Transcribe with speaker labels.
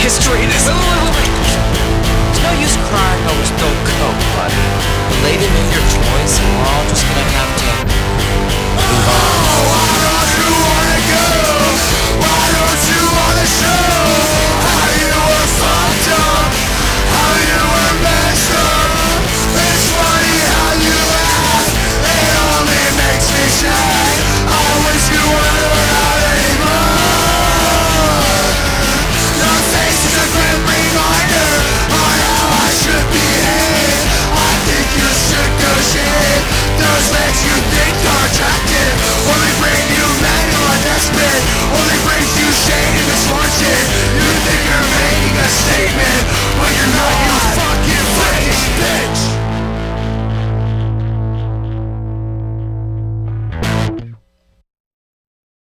Speaker 1: history. There's no use crying over spilled Coke, buddy. The lady made her choice, and we're all just gonna have to move on.